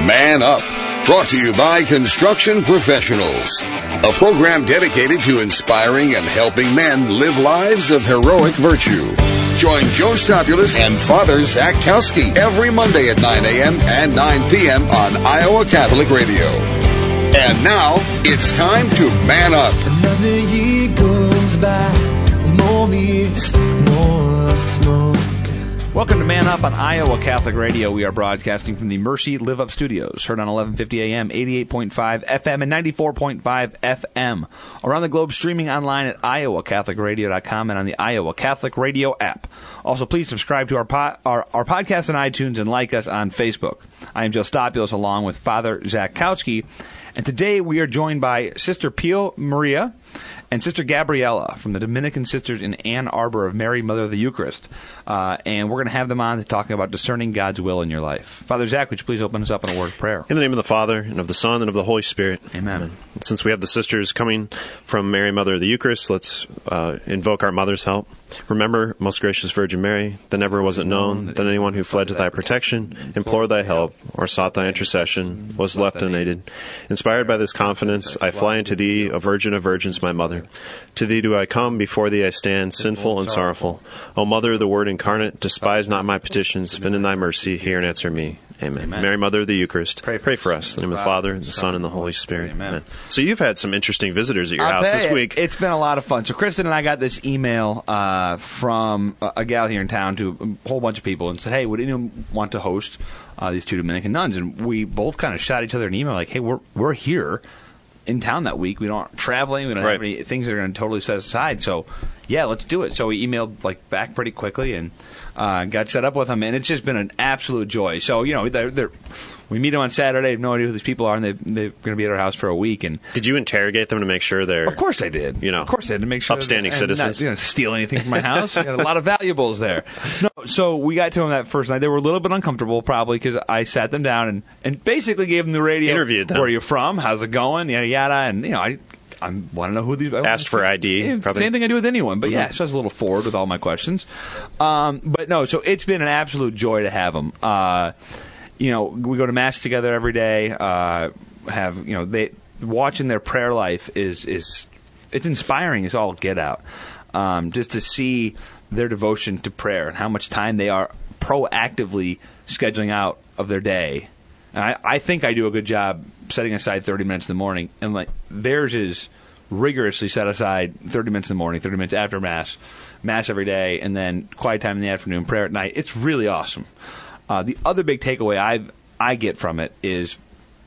Man Up, brought to you by Construction Professionals, a program dedicated to inspiring and helping men live lives of heroic virtue. Join Joe Stopulus and Father Zach Kowski every Monday at 9 a.m. and 9 p.m. on Iowa Catholic Radio. And now, it's time to Man Up. Another year goes by, more beers, more smoke. Welcome to Man Up on Iowa Catholic Radio. We are broadcasting from the Mercy Live Up Studios, heard on 1150 AM, 88.5 FM, and 94.5 FM. Around the globe, streaming online at iowacatholicradio.com and on the Iowa Catholic Radio app. Also, please subscribe to our podcast on iTunes and like us on Facebook. I am Joe Stopulus, along with Father Zach Kowski, and today we are joined by Sister Pio Maria and Sister Gabriella from the Dominican Sisters in Ann Arbor of Mary, Mother of the Eucharist. And we're going to have them on to talk about discerning God's will in your life. Father Zach, would you please open us up in a word of prayer? In the name of the Father, and of the Son, and of the Holy Spirit. Amen. Since we have the sisters coming from Mary, Mother of the Eucharist, let's invoke our Mother's help. Remember, most gracious Virgin Mary, that never was it known that anyone who fled to thy protection, implored thy help, or sought thy intercession, was left unaided. Inspired by this confidence, I fly unto thee, O Virgin of Virgins, my Mother. To thee do I come, before thee I stand, sinful and sorrowful. O Mother of the Word incarnate, despise not my petitions, but in thy mercy hear and answer me. Amen. Mary, Mother of the Eucharist, pray for us. In the name of the Father, the Son, and the Holy Spirit. Amen. So you've had some interesting visitors at your house this week. It's been a lot of fun. So Kristen and I got this email from a gal here in town to a whole bunch of people and said, hey, would anyone want to host these two Dominican nuns? And we both kind of shot each other an email like, hey, we're here in town that week. We don't traveling. We don't have any things that are going to totally set aside. So, yeah, let's do it. So we emailed back pretty quickly and got set up with them, and it's just been an absolute joy. So, you know, we meet them on Saturday. I have no idea who these people are, and they're going to be at our house for a week. And did you interrogate them to make sure they're? Of course I did. Of course I had to make sure upstanding citizens. Not steal anything from my house. I got a lot of valuables there. No, so we got to them that first night. They were a little bit uncomfortable, probably, because I sat them down and basically gave them the radio. Interviewed them. Where are you from? How's it going? Yada yada. And I want to know who these. Asked for ID. Probably. Same thing I do with anyone, but yeah, so I was a little forward with all my questions. But no, so it's been an absolute joy to have them. We go to Mass together every day. Watching their prayer life is it's inspiring as all get out. Just to see their devotion to prayer and how much time they are proactively scheduling out of their day. And I think I do a good job setting aside 30 minutes in the morning, and theirs is rigorously set aside 30 minutes in the morning, 30 minutes after Mass every day, and then quiet time in the afternoon, prayer at night. It's really awesome. The other big takeaway I get from it is,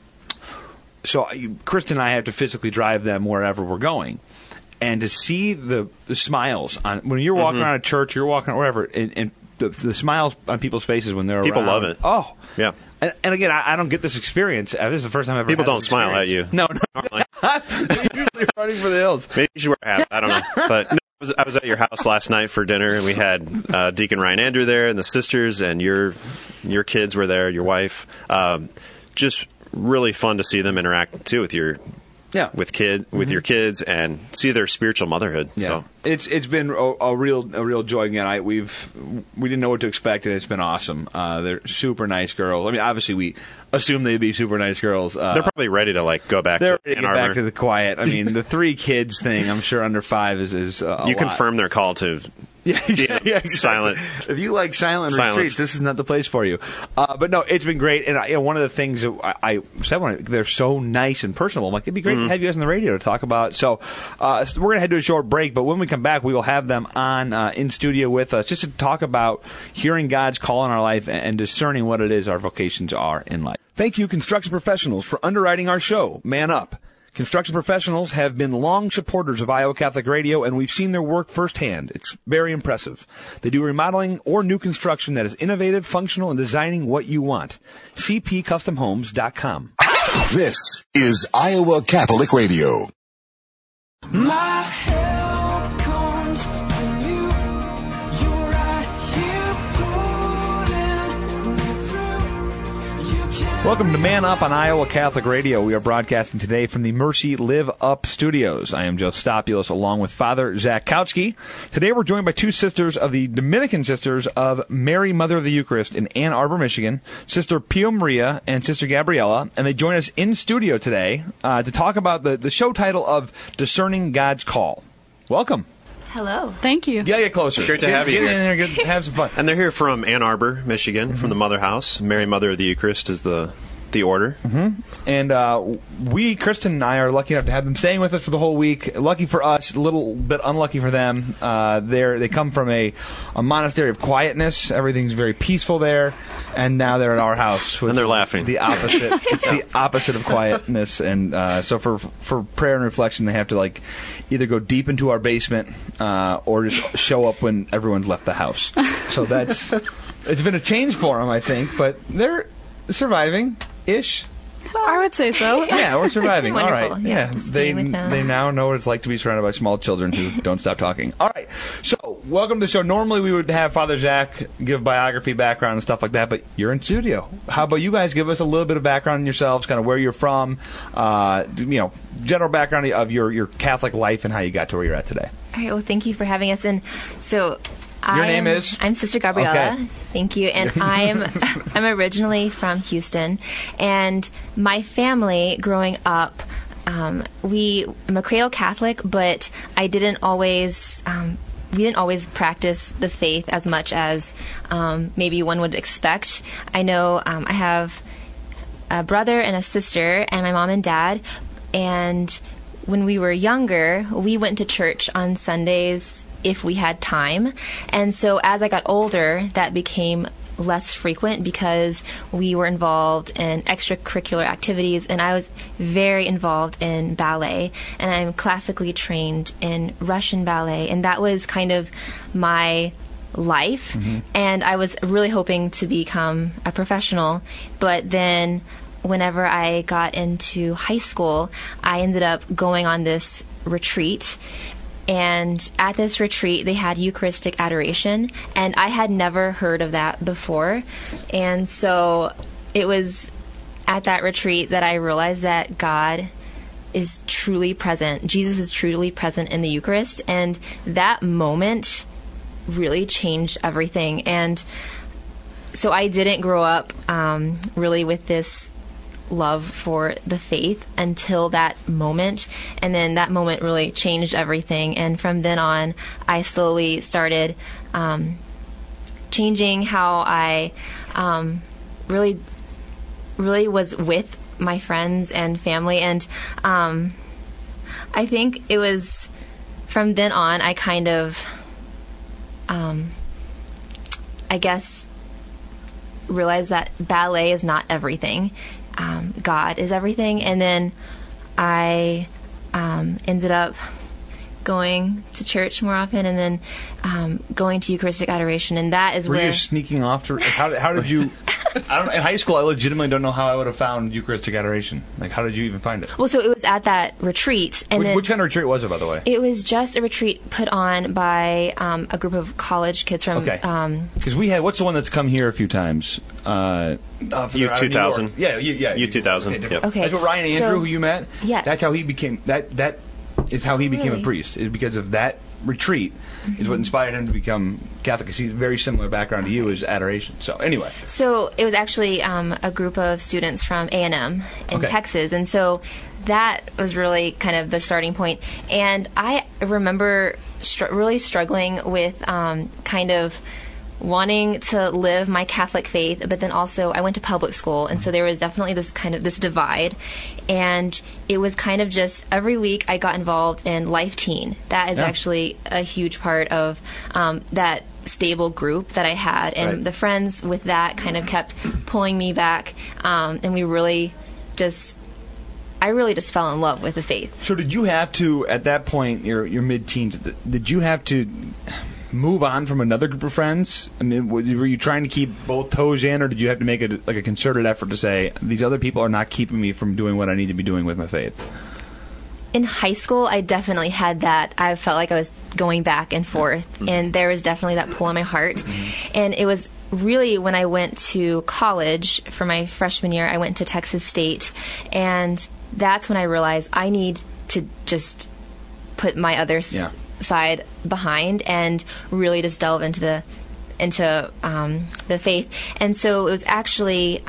so Kristen and I have to physically drive them wherever we're going, and to see the smiles on when you're walking around a church, you're walking wherever, and the smiles on people's faces when they're people around. love it. Oh, yeah. And again, I don't get this experience. This is the first time I've ever people had don't smile at you. No. They're usually running for the hills. Maybe you should wear a hat. I don't know. But no, I was at your house last night for dinner, and we had Deacon Ryan Andrew there, and the sisters, and your kids were there, your wife. Just really fun to see them interact too with your. Yeah, with your kids and see their spiritual motherhood. Yeah, so. It's been a real joy. Again, we didn't know what to expect, and it's been awesome. They're super nice girls. I mean, obviously we assume they'd be super nice girls. They're probably ready to go back to Ann Arbor. Back to the quiet. I mean, the 3 kids thing. I'm sure under 5 is a you lot. Confirm their call to. Yeah, exactly. Silent. If you like silent retreats, this is not the place for you. But no, it's been great. And one of the things that I said, they're so nice and personable. I'm like, it'd be great to have you guys on the radio to talk about. So we're going to head to a short break. But when we come back, we will have them on in studio with us just to talk about hearing God's call in our life and discerning what it is our vocations are in life. Thank you, Construction Professionals, for underwriting our show, Man Up. Construction Professionals have been long supporters of Iowa Catholic Radio, and we've seen their work firsthand. It's very impressive. They do remodeling or new construction that is innovative, functional, and designing what you want. CPCustomHomes.com. This is Iowa Catholic Radio. My help comes from you. You're right here pulling me through. You Welcome to Man Up on Iowa Catholic Radio. We are broadcasting today from the Mercy Live Up studios. I am Joe Stopulus along with Father Zach Kautsky. Today we're joined by two sisters of the Dominican Sisters of Mary, Mother of the Eucharist in Ann Arbor, Michigan, Sister Pio Maria and Sister Gabriella, and they join us in studio today to talk about the show title of Discerning God's Call. Welcome. Hello. Thank you. Get closer. Great to have you Get here. in there, have some fun. And they're here from Ann Arbor, Michigan, from the Mother House. Mary, Mother of the Eucharist is the order. And we, Kristen and I, are lucky enough to have them staying with us for the whole week. Lucky for us, a little bit unlucky for them. They come from a monastery of quietness. Everything's very peaceful there. And now they're at our house. And they're laughing. The opposite. It's the opposite of quietness. And so for prayer and reflection, they have to either go deep into our basement or just show up when everyone's left the house. So it's been a change for them, I think. But they're surviving-ish. I would say so. Yeah, we're surviving. All Wonderful. right. Yeah, Yeah, just they being with them. they now know what it's like to be surrounded by small children who don't stop talking. All right. So, welcome to the show. Normally, we would have Father Zach give biography, background, and stuff like that, but you're in studio. How about you guys give us a little bit of background on yourselves, kind of where you're from, general background of your Catholic life and how you got to where you're at today. All right. Well, thank you for having us. And so, Your name is? I'm Sister Gabriella. Okay. Thank you. And I'm originally from Houston, and my family growing up, I'm a cradle Catholic, but I didn't always. We didn't always practice the faith as much as maybe one would expect. I know I have a brother and a sister, and my mom and dad. And when we were younger, we went to church on Sundays if we had time. And so as I got older, that became less frequent because we were involved in extracurricular activities, and I was very involved in ballet, and I'm classically trained in Russian ballet, and that was kind of my life. And I was really hoping to become a professional, but then whenever I got into high school, I ended up going on this retreat. And at this retreat, they had Eucharistic adoration, and I had never heard of that before. And so it was at that retreat that I realized that God is truly present. Jesus is truly present in the Eucharist, and that moment really changed everything. And so I didn't grow up really with this love for the faith until that moment, and then that moment really changed everything. And from then on, I slowly started changing how I really was with my friends and family. And I think it was from then on I kind of I guess realized that ballet is not everything. God is everything. And then I ended up going to church more often, and then going to Eucharistic adoration, and that is Were where you sneaking off to? How did you? I don't. In high school, I legitimately don't know how I would have found Eucharistic adoration. How did you even find it? Well, so it was at that retreat, and then Which kind of retreat was it, by the way? it was just a retreat put on by a group of college kids from. Okay. Because we had. What's the one that's come here a few times? Youth 2000. Yeah. Youth 2000, Okay, yep. Okay. That's what Ryan Andrew, So- who you met. Yes. That's how he became. That is how he became a Really? priest. Is because of that retreat. Is what inspired him to become Catholic. 'Cause he's a very similar background to you as adoration. So anyway. So it was actually a group of students from A&M in Okay. Texas, and so that was really kind of the starting point. And I remember really struggling with kind of wanting to live my Catholic faith, but then also I went to public school, and so there was definitely this divide. And it was kind of just every week I got involved in Life Teen. That is Yeah. actually a huge part of that stable group that I had, and Right. the friends with that kind of kept pulling me back, and we really just I really just fell in love with the faith. So did you have to, at that point, your mid-teens, did you have to move on from another group of friends? I mean, were you trying to keep both toes in, or did you have to make a concerted effort to say, these other people are not keeping me from doing what I need to be doing with my faith? In high school, I definitely had that. I felt like I was going back and forth, and there was definitely that pull on my heart. And it was really, when I went to college for my freshman year, I went to Texas State, and that's when I realized I need to just put my other side behind and really just delve into the faith. And so it was actually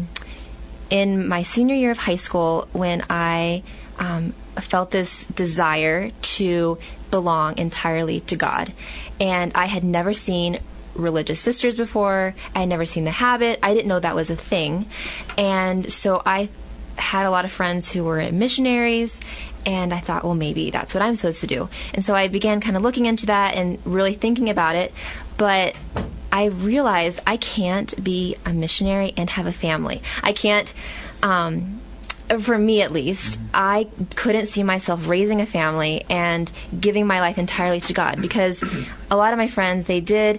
in my senior year of high school when I felt this desire to belong entirely to God. And I had never seen religious sisters before. I had never seen the habit. I didn't know that was a thing. And so I had a lot of friends who were missionaries, and I thought, well, maybe that's what I'm supposed to do. And so I began kind of looking into that and really thinking about it. But I realized I can't be a missionary and have a family. I can't, for me at least, I couldn't see myself raising a family and giving my life entirely to God, because a lot of my friends, they did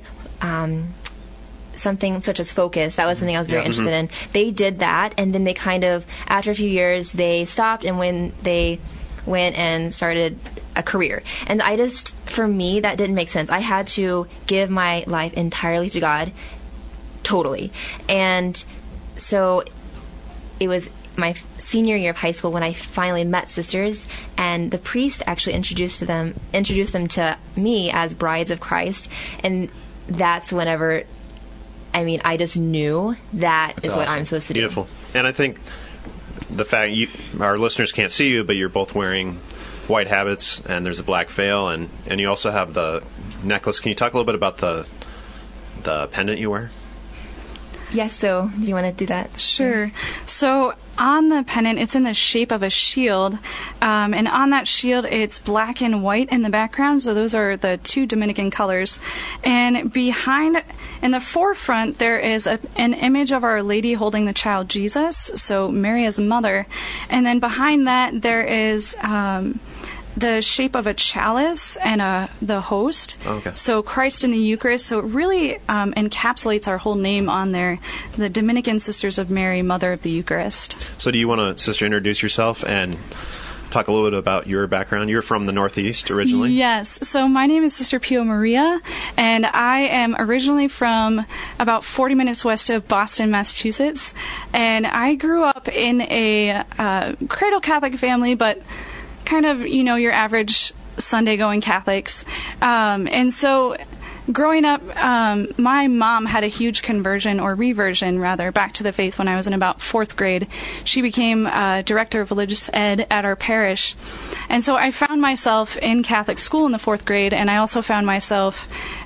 something such as Focus. That was something I was very interested in. They did that, and then they kind of, after a few years, they stopped, and when they went and started a career. And I just, for me, that didn't make sense. I had to give my life entirely to God, totally. And so it was my senior year of high school when I finally met sisters, and the priest actually introduced them to me as brides of Christ, and that's whenever, I mean, I just knew that is what I'm supposed to do. Beautiful. And I think the fact our listeners can't see you, but you're both wearing white habits, and there's a black veil, and you also have the necklace. Can you talk a little bit about the pendant you wear? Yes, so do you want to do that? Sure. So on the pendant, it's in the shape of a shield, and on that shield, it's black and white in the background, so those are the two Dominican colors. And behind, in the forefront, there is an image of Our Lady holding the child Jesus, so Mary as mother, and then behind that, there is the shape of a chalice and the host. Okay. So Christ in the Eucharist. So it really encapsulates our whole name on there, the Dominican Sisters of Mary, Mother of the Eucharist. So do you want to, Sister, introduce yourself and talk a little bit about your background? You're from the Northeast originally? Yes. So my name is Sister Pio Maria, and I am originally from about 40 minutes west of Boston, Massachusetts. And I grew up in a cradle Catholic family, but kind of, your average Sunday-going Catholics. And so growing up, my mom had a huge conversion, or reversion, rather, back to the faith when I was in about 4th grade. She became director of religious ed at our parish. And so I found myself in Catholic school in the 4th grade, and I also found myself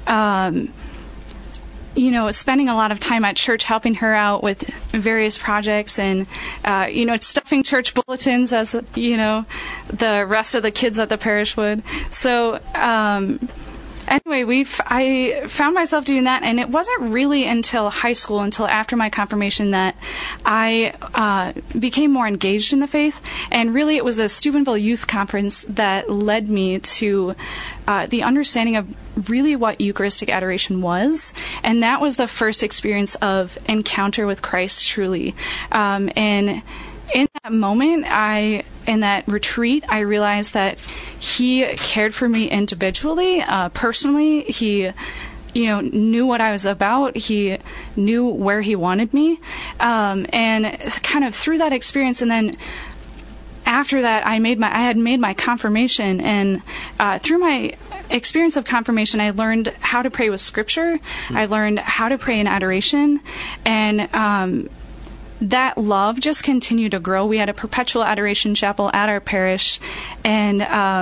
spending a lot of time at church helping her out with various projects and, stuffing church bulletins as, the rest of the kids at the parish would. So, anyway, I found myself doing that, and it wasn't really until high school, until after my confirmation, that I became more engaged in the faith. And really, it was a Steubenville Youth Conference that led me to the understanding of really what Eucharistic adoration was. And that was the first experience of encounter with Christ, truly. And in that moment, in that retreat, I realized that he cared for me individually, personally. He, knew what I was about. He knew where he wanted me. And kind of through that experience, and then after that, I had made my confirmation, and through my experience of confirmation, I learned how to pray with Scripture. I learned how to pray in adoration, and that love just continued to grow. We had a perpetual adoration chapel at our parish, and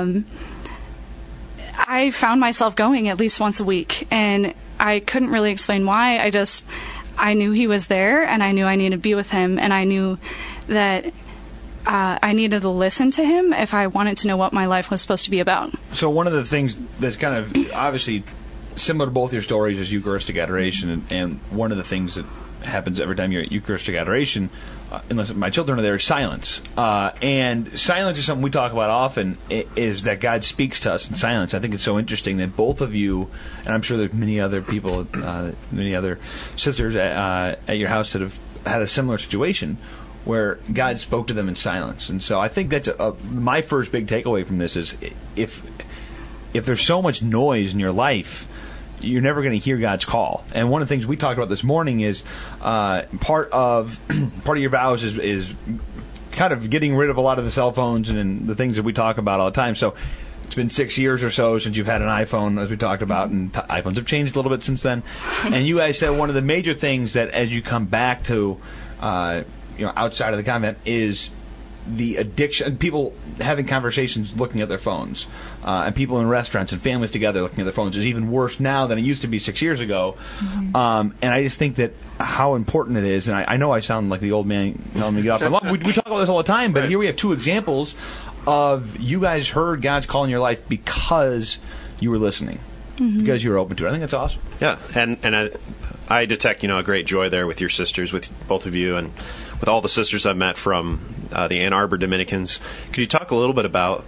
I found myself going at least once a week, and I couldn't really explain why. I knew he was there, and I knew I needed to be with him, and I knew that I needed to listen to him if I wanted to know what my life was supposed to be about. So one of the things that's kind of obviously similar to both your stories is Eucharistic adoration, and one of the things that happens every time you're at Eucharistic adoration, unless my children are there, is silence. And silence is something we talk about often, is that God speaks to us in silence. I think it's so interesting that both of you, and I'm sure there's many other people, many other sisters at your house that have had a similar situation, where God spoke to them in silence. And so I think that's my first big takeaway from this is if there's so much noise in your life, you're never going to hear God's call. And one of the things we talked about this morning is part of your vows is kind of getting rid of a lot of the cell phones and the things that we talk about all the time. So it's been 6 years or so since you've had an iPhone, as we talked about, and iPhones have changed a little bit since then. And you guys said one of the major things that as you come back to outside of the convent is the addiction, people having conversations looking at their phones, and people in restaurants and families together looking at their phones is even worse now than it used to be 6 years ago. And I just think that how important it is, and I know I sound like the old man telling me to get off the lawn. We talk about this all the time, but here we have two examples of you guys heard God's call in your life because you were listening, because you were open to it. I think that's awesome. Yeah, and I detect a great joy there with your sisters, with both of you, and with all the sisters I've met from the Ann Arbor Dominicans. Could you talk a little bit about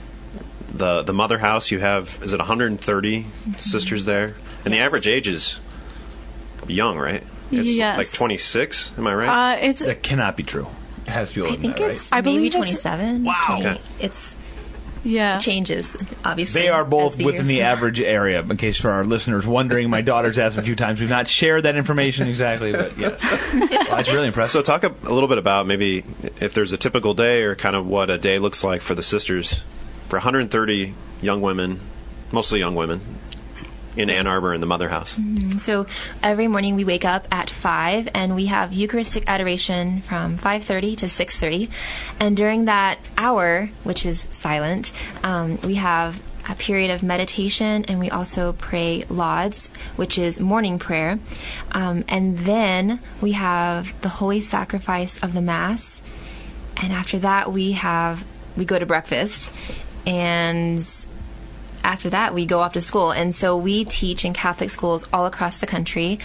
the mother house? You have, is it 130 sisters there? And the average age is young, right? It's yes. like 26, am I right? That cannot be true. It has to be older I think than that, it's right? maybe believe it's- 27. Wow. 20. Okay. It's Yeah. changes, obviously. They are both as the within years the go. average area. In case for our listeners wondering, my daughter's asked a few times. We've not shared that information exactly, but yes. Well, that's really impressive. So talk a little bit about maybe if there's a typical day or kind of what a day looks like for the sisters, for 130 young women, mostly young women, in Ann Arbor in the mother house. So every morning we wake up at 5 and we have Eucharistic adoration from 5:30 to 6:30. And during that hour, which is silent, we have a period of meditation, and we also pray lauds, which is morning prayer. And then we have the holy sacrifice of the Mass. And after that, we go to breakfast. And after that, we go off to school. And so we teach in Catholic schools all across the country,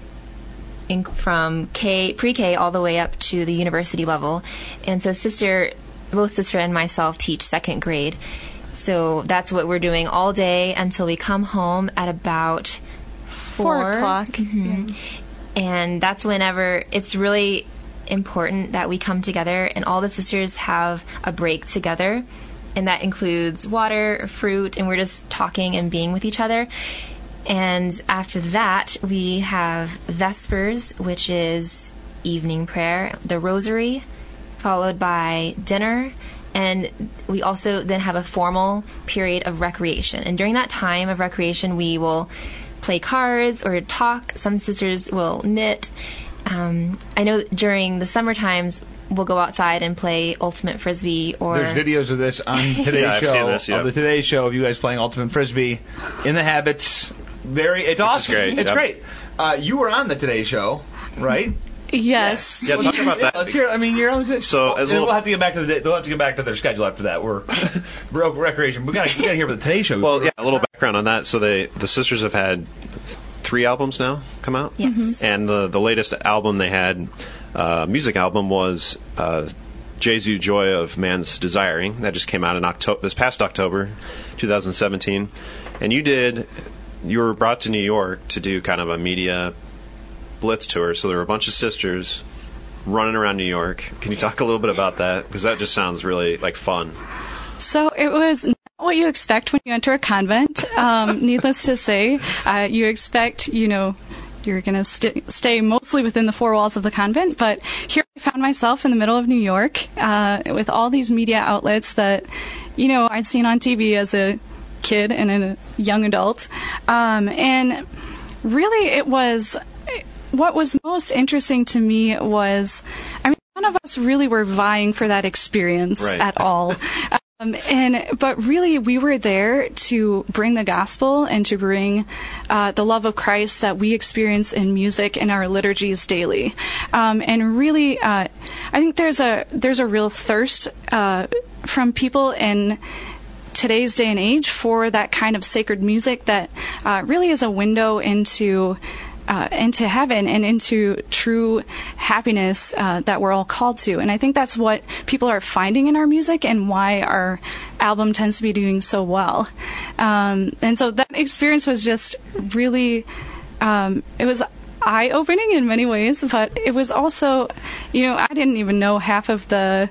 from pre-K all the way up to the university level. And so both sister and myself teach second grade. So that's what we're doing all day until we come home at about 4 o'clock. And that's whenever it's really important that we come together and all the sisters have a break together. And that includes water, fruit, and we're just talking and being with each other. And after that, we have Vespers, which is evening prayer, the Rosary, followed by dinner. And we also then have a formal period of recreation. And during that time of recreation, we will play cards or talk. Some sisters will knit. I know during the summer times, we'll go outside and play Ultimate Frisbee. Or There's videos of this on Today's Yeah, I've Show. seen this, yeah. Of the Today Show of you guys playing Ultimate Frisbee in the habits. It's awesome. great, It's yep. great. You were on the Today Show, right? Yes. Yeah, talk about that. Let's hear. I mean, you're on the So, as a we'll little- have to get back to they'll have to get back to their schedule after that. We're broke recreation. We got to hear about the Today Show. Well, yeah, a little background on that. So the sisters have had 3 albums now come out. Yes. And the latest album they had, music album, was Jesu Joy of Man's Desiring. That just came out in this past October, 2017. And you were brought to New York to do kind of a media blitz tour. So there were a bunch of sisters running around New York. Can you talk a little bit about that? Because that just sounds really like fun. So it was not what you expect when you enter a convent. Needless to say, you expect, you're going to stay mostly within the 4 walls of the convent. But here I found myself in the middle of New York with all these media outlets that, I'd seen on TV as a kid and a young adult. And really what was most interesting to me was, none of us really were vying for that experience Right. at all. But really, we were there to bring the gospel and to bring the love of Christ that we experience in music and our liturgies daily. And really, I think there's a real thirst from people in today's day and age for that kind of sacred music that really is a window into heaven and into true happiness that we're all called to. And I think that's what people are finding in our music and why our album tends to be doing so well. And so that experience was just really, it was eye-opening in many ways, but it was also, I didn't even know half of the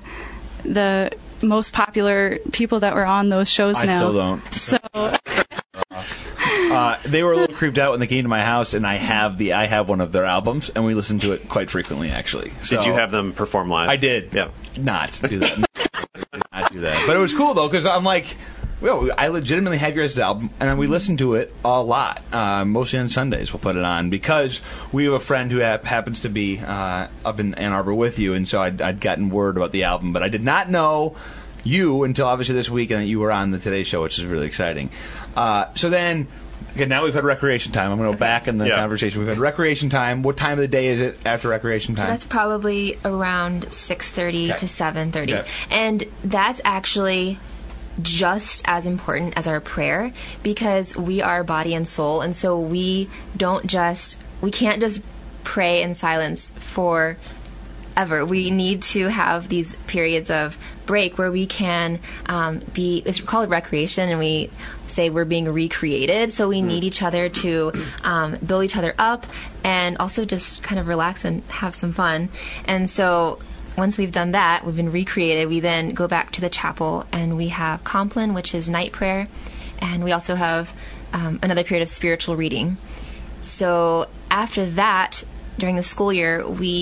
most popular people that were on those shows now. I still don't. So they were a little creeped out when they came to my house, and I have one of their albums, and we listen to it quite frequently, actually. So, Did you have them perform live? I did. Yeah. Not do that. Not do that. But it was cool, though, because I'm like, well, I legitimately have your guys' album, and we listen to it a lot. Mostly on Sundays we'll put it on, because we have a friend who happens to be up in Ann Arbor with you, and so I'd gotten word about the album, but I did not know you until obviously this week, and that you were on the Today Show, which is really exciting. So then, okay, now we've had recreation time. I'm going to go back in the conversation. We've had recreation time. What time of the day is it after recreation time? So that's probably around 6:30 to 7:30. Okay. And that's actually just as important as our prayer, because we are body and soul, and so we can't just pray in silence forever. We need to have these periods of break where we can it's called recreation, and we say we're being recreated, so we need each other to build each other up and also just kind of relax and have some fun. And so once we've done that, we've been recreated, we then go back to the chapel, and we have Compline, which is night prayer, and we also have another period of spiritual reading. So after that, during the school year,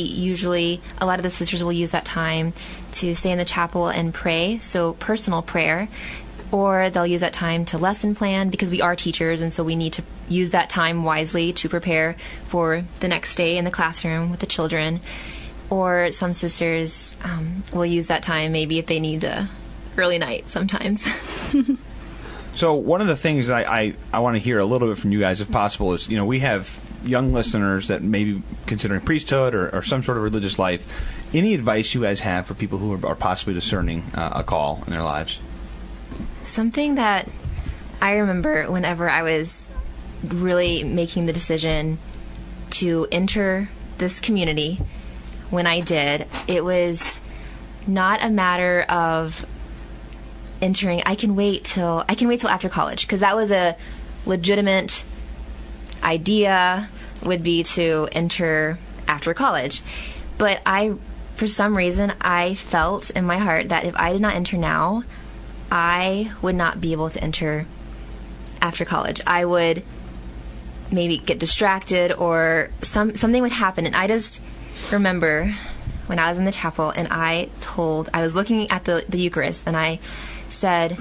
a lot of the sisters will use that time to stay in the chapel and pray, so personal prayer, or they'll use that time to lesson plan, because we are teachers, and so we need to use that time wisely to prepare for the next day in the classroom with the children. Or some sisters will use that time maybe if they need a early night sometimes. So one of the things that I want to hear a little bit from you guys, if possible, is, we have young listeners that may be considering priesthood or some sort of religious life. Any advice you guys have for people who are possibly discerning a call in their lives? Something that I remember whenever I was really making the decision to enter this community, when I did, it was not a matter of entering. I can wait till after college, because that was a legitimate idea, would be to enter after college. But for some reason, I felt in my heart that if I did not enter now, I would not be able to enter after college. I would maybe get distracted, or something would happen, and I just remember when I was in the chapel, and I was looking at the Eucharist, and I said,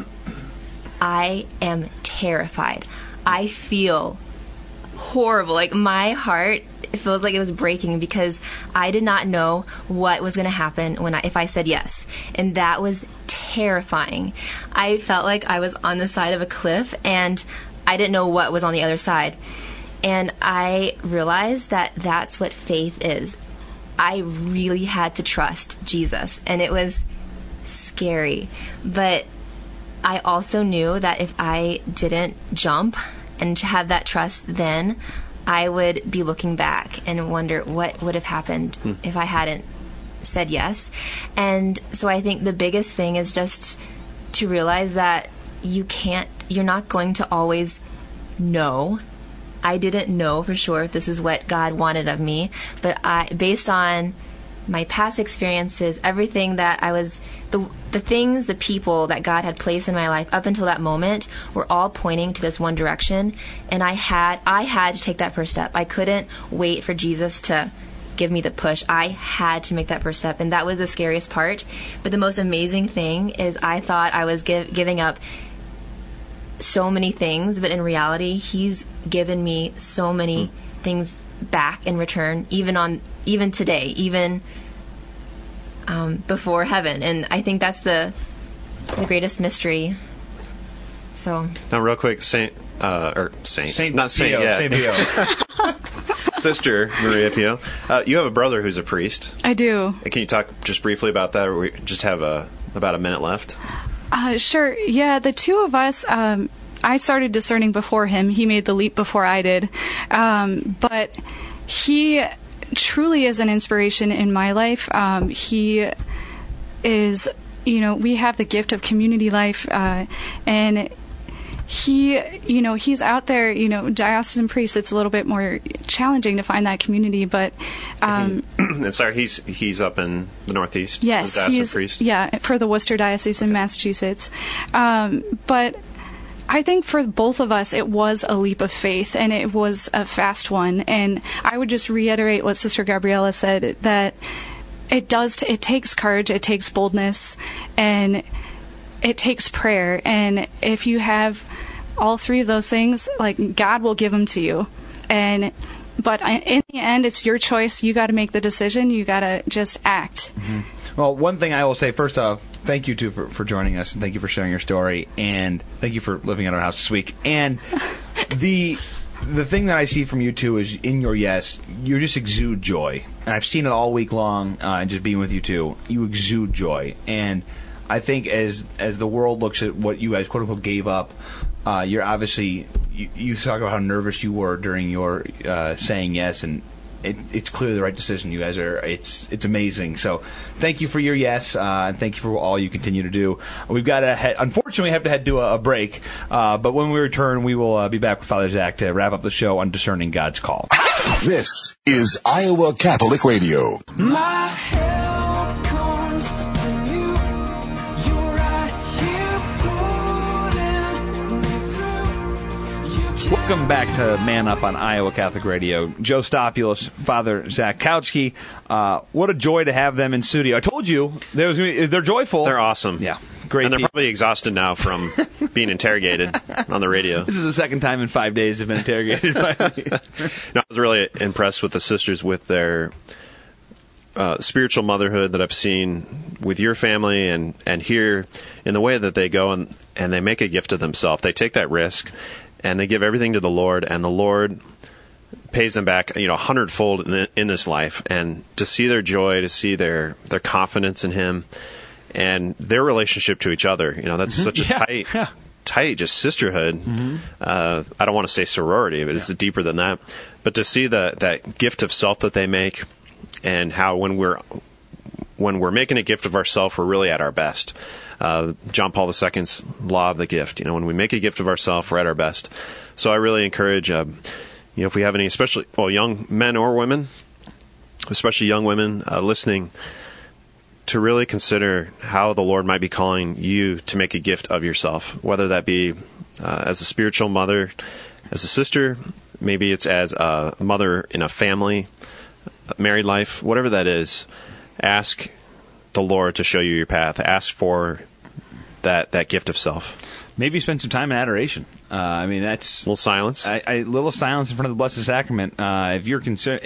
I am terrified. I feel horrible. Like, my heart, it feels like it was breaking, because I did not know what was going to happen if I said yes. And that was terrifying. I felt like I was on the side of a cliff, and I didn't know what was on the other side. And I realized that that's what faith is. I really had to trust Jesus, and it was scary. But I also knew that if I didn't jump and have that trust then, I would be looking back and wonder what would have happened if I hadn't said yes. And so I think the biggest thing is just to realize that you're not going to always know. I didn't know for sure if this is what God wanted of me, but based on my past experiences, everything that the people that God had placed in my life up until that moment were all pointing to this one direction, and I had to take that first step. I couldn't wait for Jesus to give me the push. I had to make that first step, and that was the scariest part. But the most amazing thing is I thought I was giving up so many things, but in reality, He's given me so many things back in return, even today, even before heaven. And I think that's the greatest mystery. So now, real quick, Sister Maria Pio, you have a brother who's a priest. I do. Can you talk just briefly about that? Or we just have about a minute left. Sure. Yeah, the two of us, I started discerning before him. He made the leap before I did. But he truly is an inspiration in my life. He is, we have the gift of community life, and he's out there, diocesan priest, it's a little bit more challenging to find that community, but sorry, he's up in the Northeast. Yes, diocesan priest. Yeah, for the Worcester Diocese in Massachusetts. But I think for both of us, it was a leap of faith, and it was a fast one. And I would just reiterate what Sister Gabriella said, that it takes courage, it takes boldness, and it takes prayer. And if you have all three of those things, like, God will give them to you. But in the end, it's your choice. You got to make the decision. You got to just act. Mm-hmm. Well, one thing I will say, first off, thank you, too, for joining us, and thank you for sharing your story, and thank you for living at our house this week. And the thing that I see from you, too, is in your yes, you just exude joy. And I've seen it all week long, and just being with you, too. You exude joy. And I think as the world looks at what you guys, quote-unquote, gave up, you're obviously, you talk about how nervous you were during your saying yes, and it's clearly the right decision. You guys are, it's amazing. So thank you for your yes, and thank you for all you continue to do. We've got to unfortunately, we have to head to a break, but when we return, we will be back with Father Zach to wrap up the show on discerning God's call. This is Iowa Catholic Radio. My help comes from you. You're right here pulling me through. Welcome back to Man Up on Iowa Catholic Radio. Joe Stopulus, Father Zach Kautsky. What a joy to have them in studio. I told you they're joyful. They're awesome. Yeah, great. And they're people. probably exhausted now from being interrogated on the radio. This is the second time in 5 days they've been interrogated by me. No, I was really impressed with the sisters, with their spiritual motherhood that I've seen with your family, and here in the way that they go and they make a gift of themselves. They take that risk, and they give everything to the Lord, and the Lord pays them back, 100-fold in this life. And to see their joy, to see their confidence in Him, and their relationship to each other, that's such a tight just sisterhood. Mm-hmm. I don't want to say sorority, but it's deeper than that. But to see that gift of self that they make, and how when we're making a gift of ourselves, we're really at our best. John Paul II's law of the gift. When we make a gift of ourselves, we're at our best. So I really encourage, if we have any, especially young men or women, especially young women listening, to really consider how the Lord might be calling you to make a gift of yourself, whether that be as a spiritual mother, as a sister, maybe it's as a mother in a family, married life, whatever that is. Ask the Lord to show you your path. Ask for that gift of self. Maybe spend some time in adoration. That's a little silence. Little silence in front of the Blessed Sacrament. If you're concerned,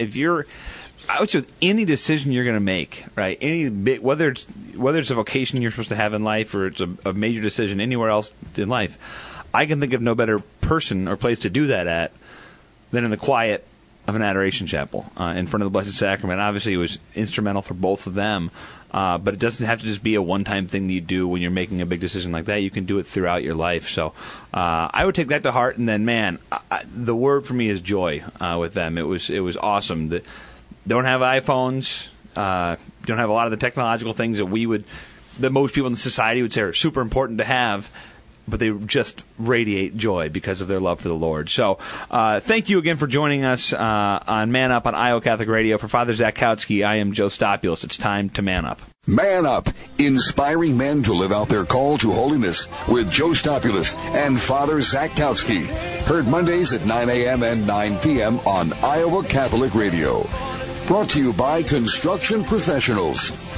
I would say with any decision you're going to make, right? Whether it's a vocation you're supposed to have in life, or it's a major decision anywhere else in life, I can think of no better person or place to do that at than in the quiet of an adoration chapel in front of the Blessed Sacrament. Obviously, it was instrumental for both of them, but it doesn't have to just be a one-time thing that you do when you're making a big decision like that. You can do it throughout your life. So I would take that to heart, and then, man, the word for me is joy with them. It was awesome. Don't have iPhones, don't have a lot of the technological things that most people in the society would say are super important to have, but they just radiate joy because of their love for the Lord. So thank you again for joining us on Man Up on Iowa Catholic Radio. For Father Zach Kautsky, I am Joe Stopulus. It's time to man up. Man Up, inspiring men to live out their call to holiness with Joe Stopulus and Father Zach Kautsky. Heard Mondays at 9 a.m. and 9 p.m. on Iowa Catholic Radio. Brought to you by Construction Professionals.